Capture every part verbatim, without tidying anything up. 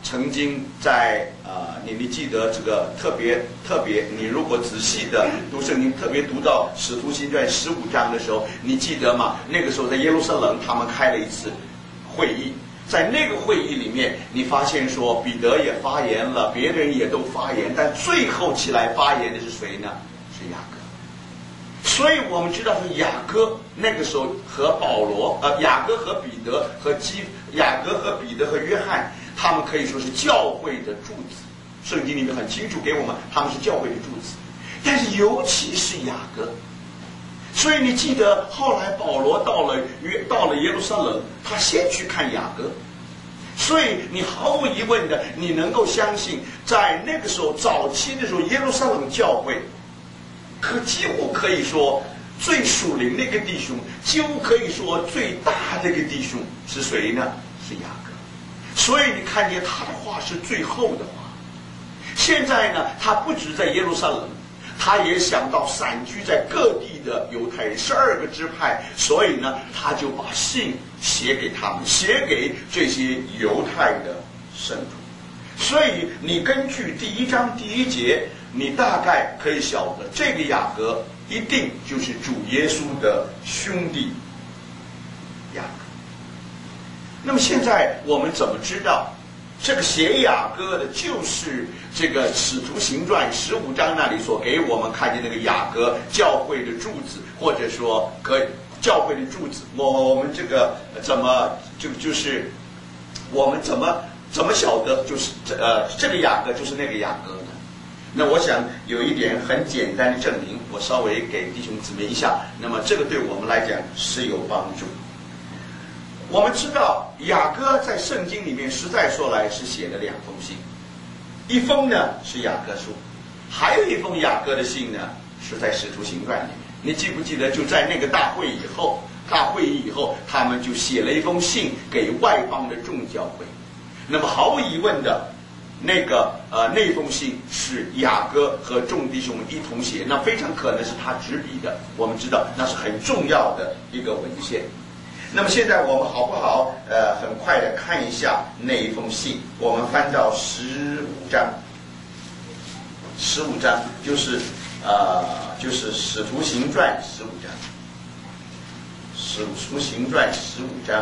曾经在呃，你你记得这个特别特别，你如果仔细的读圣经，特别读到使徒行传十五章的时候，你记得吗？那个时候在耶路撒冷，他们开了一次会议，在那个会议里面，你发现说彼得也发言了，别人也都发言，但最后起来发言的是谁呢？是雅各。所以我们知道是雅各那个时候和保罗，呃，雅各和彼得和基，雅各和彼得和约翰。他们可以说是教会的柱子，圣经里面很清楚给我们，他们是教会的柱子。但是尤其是雅各，所以你记得后来保罗到了约到了耶路撒冷，他先去看雅各，所以你毫无疑问的，你能够相信，在那个时候早期的时候，耶路撒冷教会可几乎可以说最属灵的一个弟兄，几乎可以说最大的一个弟兄是谁呢？是雅各。所以你看见他的话是最后的话。现在呢，他不止在耶路撒冷，他也想到散居在各地的犹太人十二个支派，所以呢，他就把信写给他们，写给这些犹太的圣徒。所以你根据第一章第一节，你大概可以晓得，这个雅各一定就是主耶稣的兄弟雅各。那么现在我们怎么知道这个写雅各的就是这个使徒行传十五章那里所给我们看见那个雅各教会的柱子，或者说可教会的柱子，我我们这个怎么就就是我们怎么怎么晓得就是呃这个雅各就是那个雅各呢？那我想有一点很简单的证明，我稍微给弟兄姊妹一下，那么这个对我们来讲是有帮助。我们知道雅各在圣经里面实在说来是写了两封信，一封呢是雅各书，还有一封雅各的信呢是在使徒行传里面。你记不记得就在那个大会以后，大会议以后，他们就写了一封信给外邦的众教会。那么毫无疑问的，那个呃那封信是雅各和众弟兄们一同写，那非常可能是他执笔的。我们知道那是很重要的一个文献。那么现在我们好不好呃很快的看一下那一封信？我们翻到十五章，十五章就是呃就是使徒行传十五章，使徒行传十五章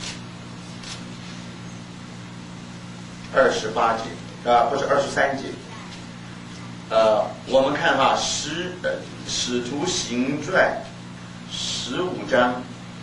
二十八节啊、呃、不是二十三节，呃我们看哈使呃使徒行传十五章。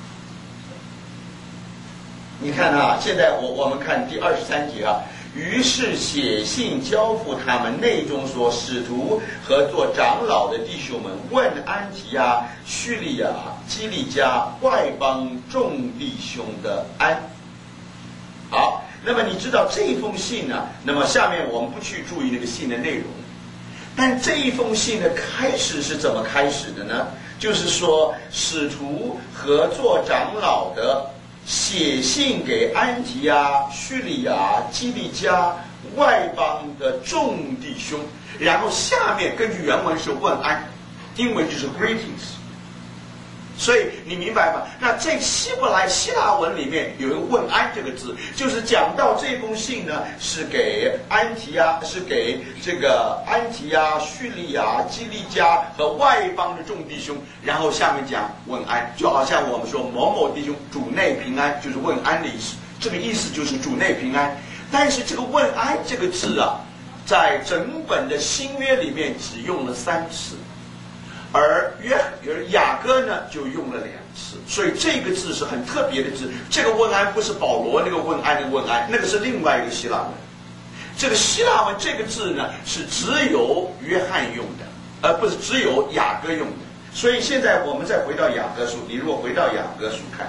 你看啊，现在我我们看第二十三节啊，于是写信交付他们，内中说，使徒和做长老的弟兄们问安提阿、叙利亚、基利家外邦众弟兄的安。好，那么你知道这一封信呢？那么下面我们不去注意那个信的内容，但这一封信的开始是怎么开始的呢？就是说，使徒和做长老的写信给安提阿、叙利亚、基利家外邦的众弟兄，然后下面根据原文是问安，英文就是 greetings。所以你明白吗？那在希伯来希腊文里面有一个问安这个字，就是讲到这封信呢是给安提阿，是给这个安提阿、叙利亚、基利家和外邦的众弟兄，然后下面讲问安，就好像我们说某某弟兄主内平安，就是问安的意思。这个意思就是主内平安。但是这个问安这个字啊，在整本的新约里面只用了三次。而约而雅各呢就用了两次，所以这个字是很特别的字。这个问安不是保罗那个问安的问安，那个是另外一个希腊文。这个希腊文这个字呢是只有约翰用的，而不是只有雅各用的。所以现在我们再回到雅各书，你如果回到雅各书看，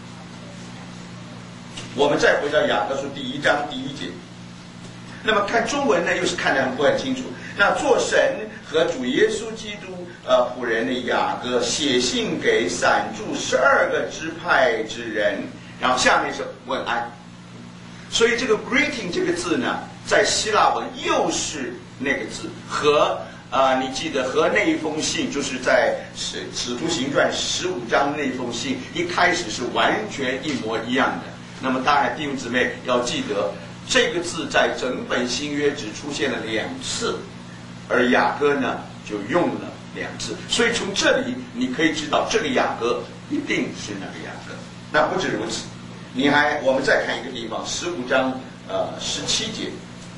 我们再回到雅各书第一章第一节，那么看中文呢又是看得很不很清楚。那做神和主耶稣基督呃仆人的雅各写信给散住十二个支派之人，然后下面是问安。所以这个 greeting 这个字呢，在希腊文又是那个字，和呃你记得和那一封信，就是在使使徒行传十五章那封信一开始是完全一模一样的。那么当然弟兄姊妹要记得， 这个字在整本新约只出现了两次，而雅各呢就用了两次，所以从这里你可以知道这个雅各一定是那个雅各。那不止如此，你还我们再看一个地方，十五章呃十七节。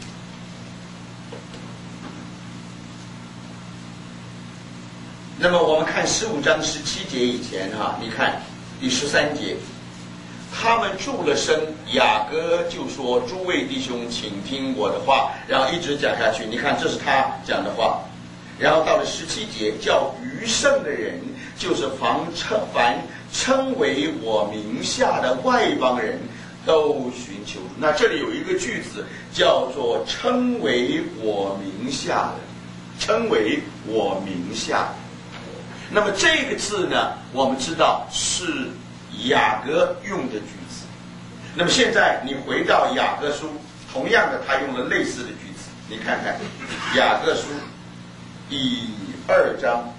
那么我们看十五章十七节以前哈、啊，你看第十三节，他们住了声，雅各就说：“诸位弟兄，请听我的话。”然后一直讲下去，你看这是他讲的话。然后到了十七节，叫余剩的人，就是凡称凡称为我名下的外邦人，都寻求主。那这里有一个句子叫做“称为我名下的”，称为我名下的。那么这个字呢，我们知道是雅各用的句子。那么现在你回到雅各书，同样的他用了类似的句子，你看看雅各书第二章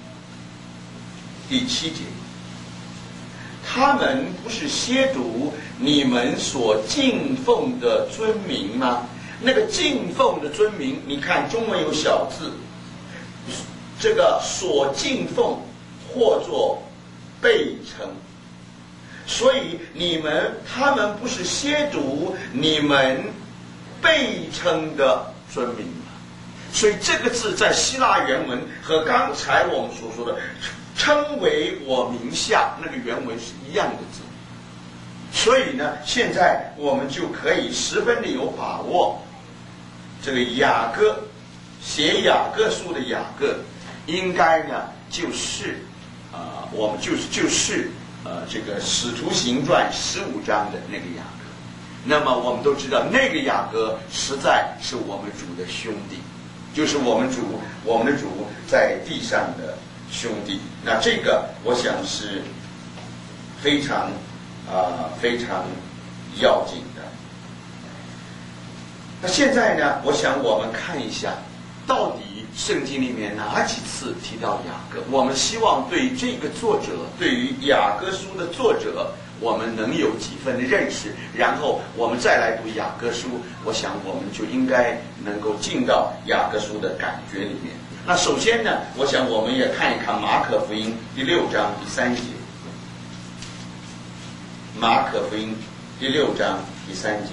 第七节，他们不是亵渎你们所敬奉的尊名吗？那个敬奉的尊名，你看中文有小字，这个所敬奉或作被称，所以你们他们不是亵渎你们被称的尊名吗？所以这个字在希腊原文和刚才我们所说的称为我名下那个原文是一样的字，所以呢，现在我们就可以十分的有把握，这个雅各写雅各书的雅各，应该呢就是啊、呃，我们就是就是呃这个《使徒行传》十五章的那个雅各。那么我们都知道，那个雅各实在是我们主的兄弟，就是我们主我们的主在地上的兄弟。那这个我想是非常啊、呃、非常要紧的。那现在呢，我想我们看一下，到底圣经里面哪几次提到雅各？我们希望对这个作者，对于雅各书的作者，我们能有几分的认识，然后我们再来读雅各书，我想我们就应该能够进到雅各书的感觉里面。那首先呢，我想我们也看一看马可福音第六章第三节。马可福音第六章第三节，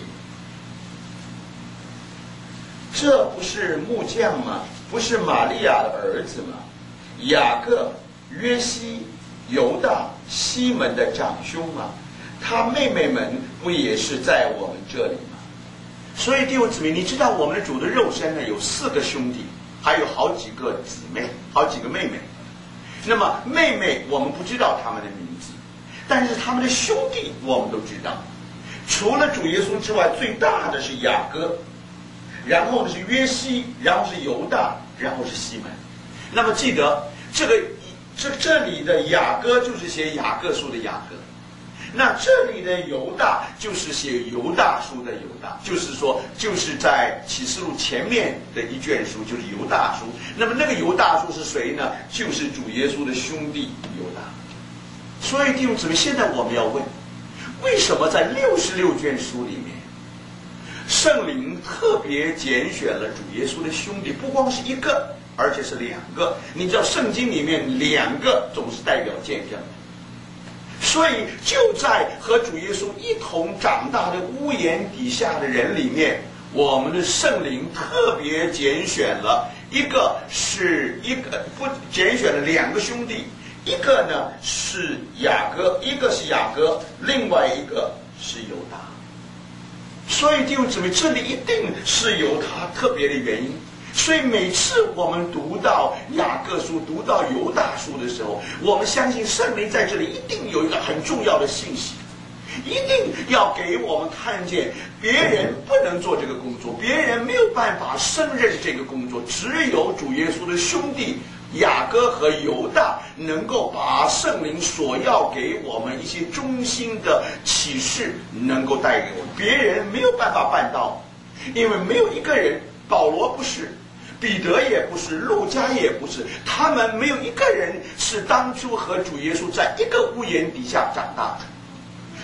这不是木匠吗？不是玛利亚的儿子吗？雅各、约西、犹大、西门的长兄吗？他妹妹们不也是在我们这里吗？所以弟兄姊妹，你知道我们的主的肉身呢，有四个兄弟，还有好几个姊妹，好几个妹妹。那么妹妹我们不知道他们的名字，但是他们的兄弟我们都知道。除了主耶稣之外，最大的是雅各，然后呢是约西，然后是犹大，然后是西门。那么记得这个这这里的雅各就是写雅各书的雅各，那这里的犹大就是写犹大书的犹大，就是说就是在启示录前面的一卷书，就是犹大书。那么那个犹大书是谁呢？就是主耶稣的兄弟犹大。所以弟兄姊妹，现在我们要问，为什么在六十六卷书里面，圣灵特别拣选了主耶稣的兄弟，不光是一个，而且是两个。你知道圣经里面两个总是代表见证，所以就在和主耶稣一同长大的屋檐底下的人里面，我们的圣灵特别拣选了一个是一个不拣选了两个兄弟，一个呢是雅各，一个是雅各，另外一个是犹大。所以弟兄姊妹，这里一定是有他特别的原因。所以每次我们读到雅各书、读到犹大书的时候，我们相信圣灵在这里一定有一个很重要的信息，一定要给我们看见，别人不能做这个工作，别人没有办法胜任这个工作，只有主耶稣的兄弟雅各和犹大能够把圣灵所要给我们一些中心的启示能够带给我们，别人没有办法办到，因为没有一个人，保罗不是，彼得也不是，路加也不是，他们没有一个人是当初和主耶稣在一个屋檐底下长大的。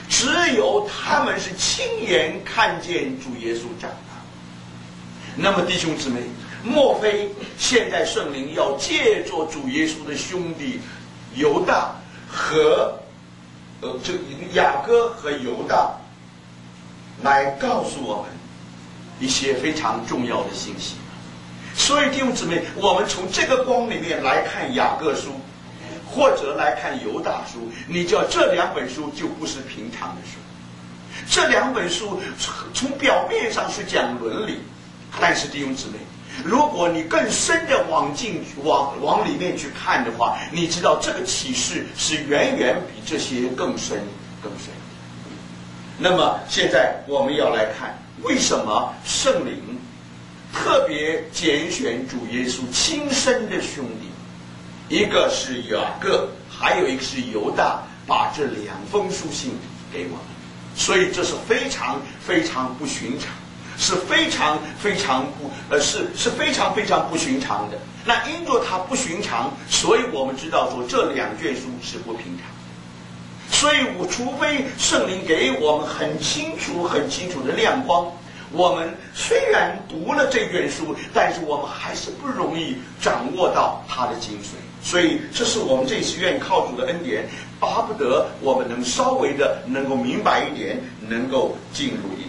只有他们是亲眼看见主耶稣长大。那么弟兄姊妹，莫非现在圣灵要借着主耶稣的兄弟犹大和呃这雅各和犹大来告诉我们一些非常重要的信息？所以弟兄姊妹，我们从这个光里面来看雅各书，或者来看犹大书，你知道这两本书就不是平常的书。这两本书从表面上是讲伦理，但是弟兄姊妹，如果你更深的往进往往里面去看的话，你知道这个启示是远远比这些更深更深。那么现在我们要来看，为什么圣灵特别拣选主耶稣亲生的兄弟，一个是雅各，还有一个是犹大，把这两封书信给我们，所以这是非常非常不寻常，是非常非常不呃是是非常非常不寻常的。那因着它不寻常，所以我们知道说这两卷书是不平常。所以我除非圣灵给我们很清楚很清楚的亮光，我们虽然读了这卷书，但是我们还是不容易掌握到它的精髓。所以这是我们这次愿意靠主的恩典，巴不得我们能稍微的能够明白一点，能够进入一点。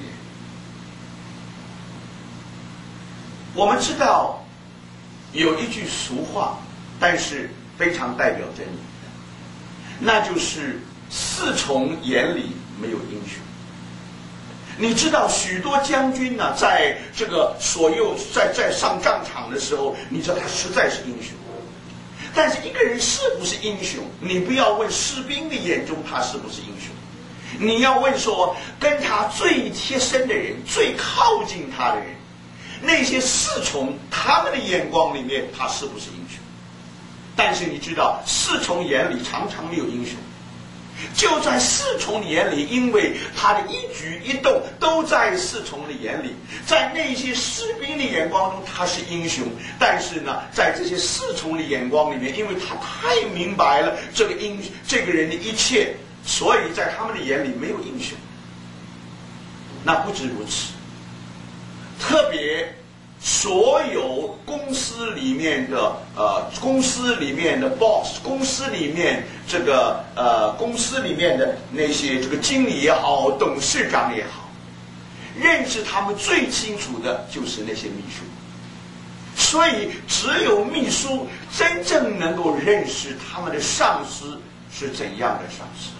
我们知道有一句俗话，但是非常代表真理，那就是四从眼里没有英雄。你知道许多将军呢、啊，在这个左右在在上战场的时候，你知道他实在是英雄。但是一个人是不是英雄，你不要问士兵的眼中他是不是英雄，你要问说跟他最贴身的人，最靠近他的人，那些侍从他们的眼光里面他是不是英雄。但是你知道侍从眼里常常没有英雄，就在侍从眼里，因为他的一举一动都在侍从的眼里，在那些士兵的眼光中他是英雄，但是呢，在这些侍从的眼光里面，因为他太明白了这个英这个人的一切，所以在他们的眼里没有英雄。那不止如此，特别所有公司里面的呃，公司里面的 boss， 公司里面这个呃，公司里面的那些这个经理也好，董事长也好，认识他们最清楚的就是那些秘书。所以只有秘书真正能够认识他们的上司是怎样的上司。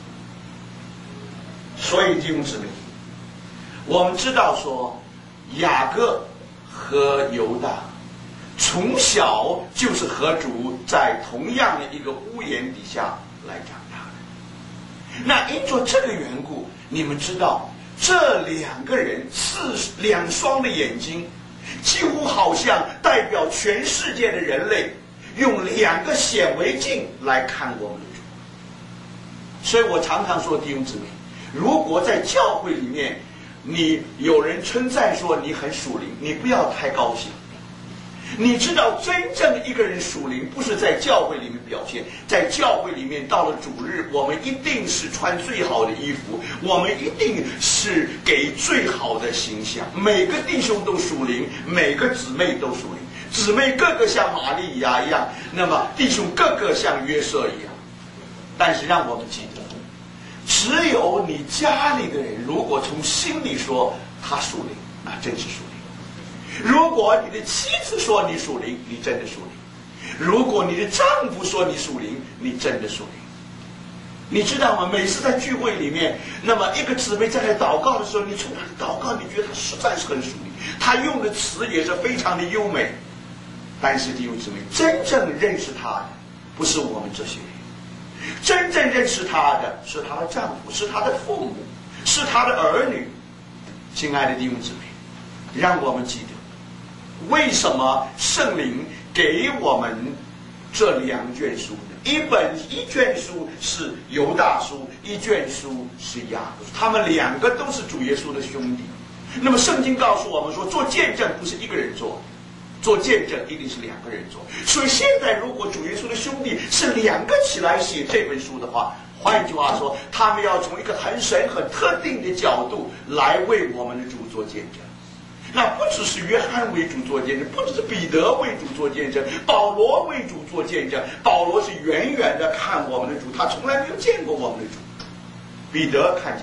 所以弟兄姊妹，我们知道说雅各和犹大从小就是和主在同样的一个屋檐底下来长大的。那因着这个缘故，你们知道这两个人是两双的眼睛，几乎好像代表全世界的人类，用两个显微镜来看我们的主。所以我常常说弟兄姊妹，如果在教会里面你有人称赞说你很属灵，你不要太高兴。你知道真正一个人属灵不是在教会里面表现，在教会里面到了主日，我们一定是穿最好的衣服，我们一定是给最好的形象，每个弟兄都属灵，每个姊妹都属灵，姊妹个个像玛利亚一样，那么弟兄个个像约瑟一样。但是让我们记得，只有你家里的人如果从心里说他属灵，那真是属灵。如果你的妻子说你属灵，你真的属灵；如果你的丈夫说你属灵，你真的属灵。你知道吗？每次在聚会里面，那么一个姊妹在那祷告的时候，你从她的祷告，你觉得她实在是很属灵，她用的词也是非常的优美。但是弟兄姊妹，真正认识她的不是我们这些人，真正认识她的是她的丈夫，是她的父母，是她的儿女。亲爱的弟兄姊妹，让我们记得为什么圣灵给我们这两卷书呢？一本一卷书是犹大书，一卷书是雅各书，他们两个都是主耶稣的兄弟。那么圣经告诉我们说，做见证不是一个人做，做见证一定是两个人做。所以现在如果主耶稣的兄弟是两个起来写这本书的话， 换句话说，他们要从一个很深很特定的角度来为我们的主做见证。那不只是约翰为主做见证，不只是彼得为主做见证，保罗为主做见证。保罗是远远的看我们的主，他从来没有见过我们的主。彼得看见